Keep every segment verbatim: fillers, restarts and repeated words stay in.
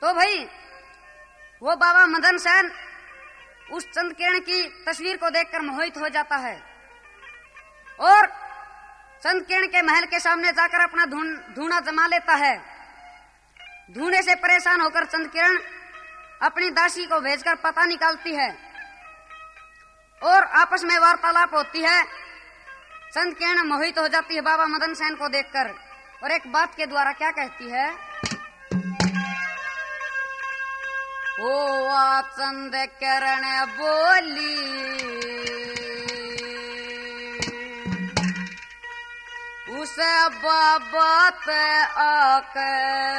तो भाई वो बाबा मदन सेन उस चंद्रकिरण की तस्वीर को देखकर मोहित हो जाता है और चंद्रकिरण के महल के सामने जाकर अपना धूना जमा लेता है। धूने से परेशान होकर चंद्रकिरण अपनी दासी को भेजकर पता निकालती है और आपस में वार्तालाप होती है। चंद्रकिरण मोहित हो जाती है बाबा मदन सेन को देखकर और एक बात के द्वारा क्या कहती है, ओ चंद्रकिरण बोली उस बाबा ते आके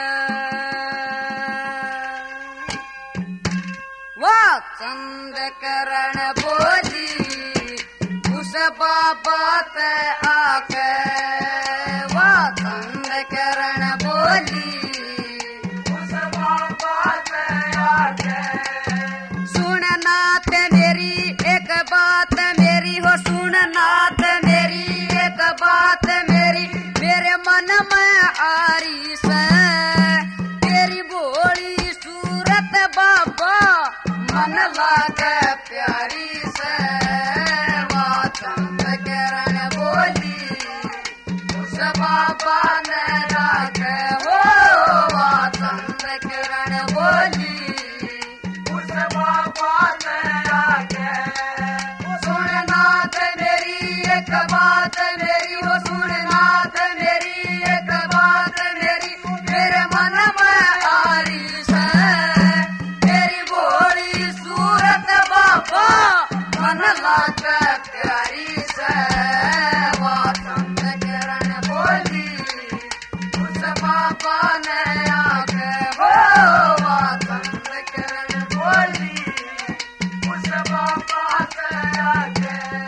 वाह चंद्रकिरण बोली उस बाबा ते आके वाह चंद्रकिरण बोली उस बाबा ते आके सुन नाथ मेरी एक बात मेरी हो सुन नाथ मेरी एक बात मेरी मेरे मन में आ रही से तेरी भोली सूरत बाबा मन लागे प्यारी से वाह चंद्रकिरण बोली उस बाबा ने राखे हो वाह चंद्रकिरण बोली उस बाबा ने राखे सुन नाथ मेरी एक बात मेरी हो सुन नाथ मेरी एक बात मेरी मेरे मन में आ रही से तेरी भोली सूरत बाबा मन लागे प्यारी से वाह चंद्रकिरण बोली उस बाबा ने आके हो वाह चंद्रकिरण बोली उस बाबा ने आके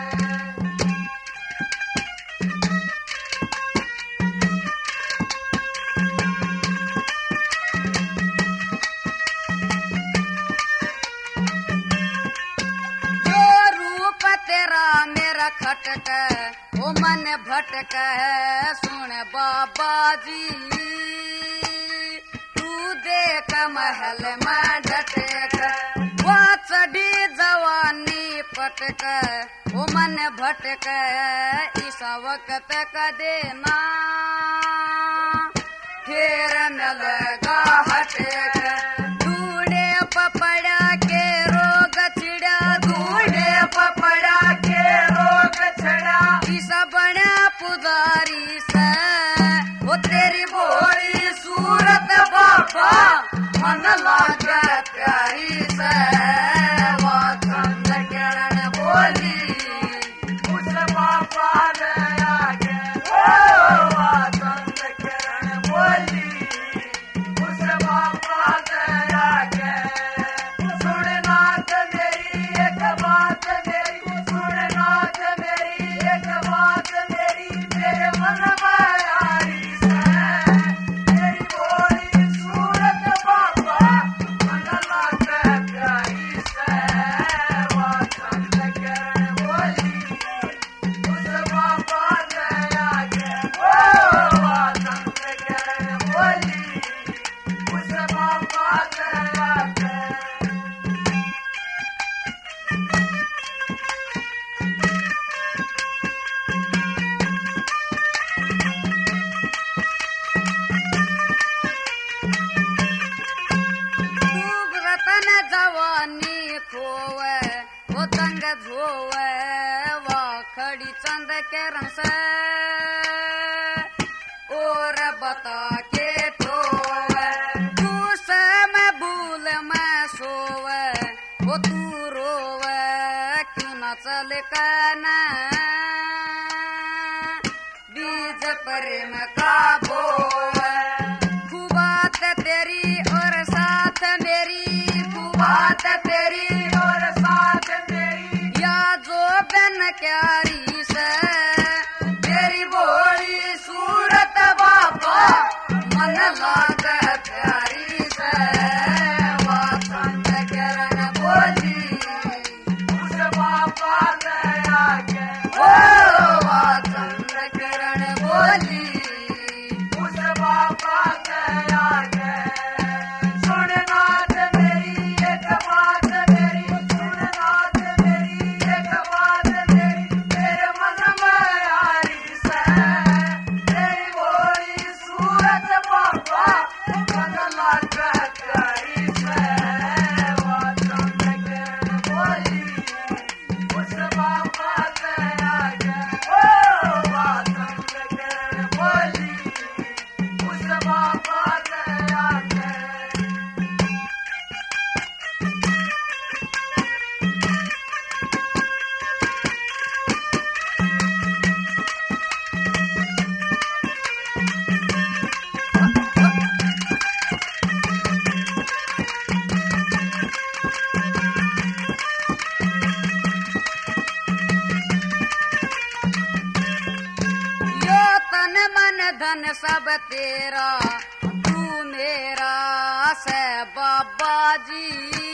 खटक ओ मन भटक सुन बाबा जी तू देख महल में डटक वहाँ चढ़ी जवानी पटक ओ मन भटक इस वक्त का देना फिर न लगा हटक ढूंढे पपड़ा के रोग चिड़ा ढूंढे पपड़ा के रोग छड़ा ईसा बड़ा पुजारी से वो तेरी भोली सूरत बाबा मन लागे प्यारी से वाह चंद्रकिरण बोली उस बाबा ने आगे वाह चंद्रकिरण बोली उस बाबा ने आगे सुन नाथ मेरी एक बात मेरी सुन नाथ मेरी एक बात मेरी मेरे मन में आ रही से तेरी भोली सूरत बाबा मन लागे प्यारी से वाह चंद्रकिरण बोली उस बाबा ने आगे वाह चंद्रकिरण बोली उस बाबा ने आगे जवानी खोवे वो तंग धोवे वाह खड़ी चंद्रकिरण से और बता के ठोवे तू से मैं भूल मैं सोवे वो तू रोवे क्यों न चल कहना बीज प्रेम का बोवे खूबात तेरी और साथ मेरी बात तेरी और साथ मेरी या जो बन क्यारी से तेरी भोली सूरत बाबा मन लागे प्यारी से वाह चंद्रकिरण बोली उस बाबा ने आगे वाह चंद्रकिरण बोली उस बाबा ने आगे सुन तेरा तू मेरा से बाबा जी,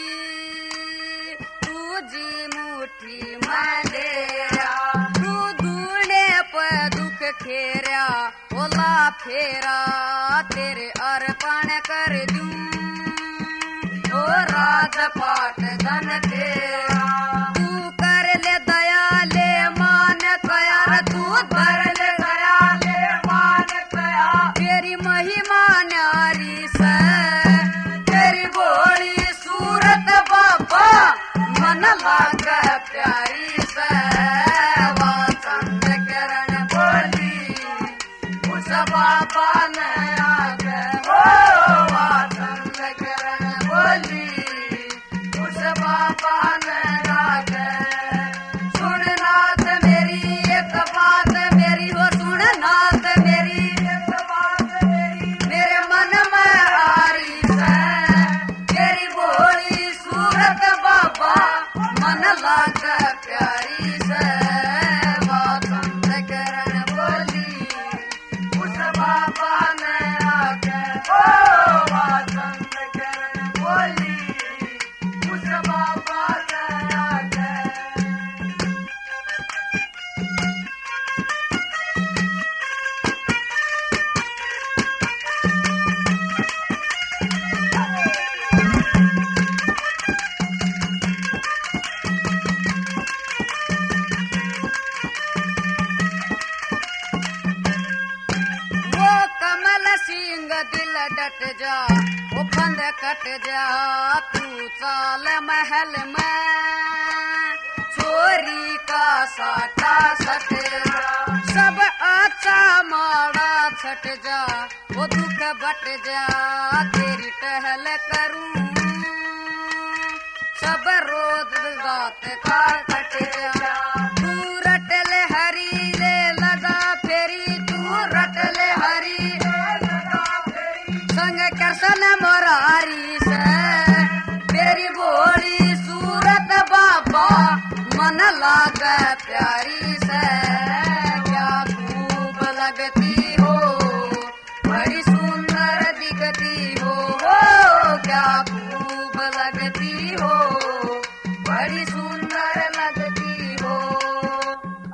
तू जी मुट्ठी में डेरा, तू ढूंढे पे दुख खेरा, ओला फेरा तेरे अर्पण कर दूं, ओ राजपाट धन तेरा, तू कर ले दया ले मान कया, तू कर ले दया ले मान कया, तेरी महिमा न्यारी से, तेरी भोली सूरत बाबा मन लाग प्यारी से, वासंत किरण बोली उस बाबा ने आगे, ओ वासंत किरण बोली उस बाबा ने आगे, सुन नाथ मेरी एक बात मेरी, हो सुन नाथ मेरी एक बात मेरी, मेरे मन में आ रही से, तेरी भोली सूरत बाबा मन लाग प्यारी से, वासंत किरण बोली उस बाबा ने आके, ओ वासंत किरण बोली उस बाबा ने आके। वो कमल सिंह दिल डट जा, वो फंद कट जा, तू चाल महल में, चोरी का साटा सट जा, सब अच्छा माड़ा छट जा, वो दुख बट जा, तेरी टहल करूं, सब रोज बात का कट जा, तू रटल हरी ले लगा फेरी, तू रटल हरी संग कृष्ण मोरारी से, तेरी भोली सूरत बाबा मन लाग प्यारी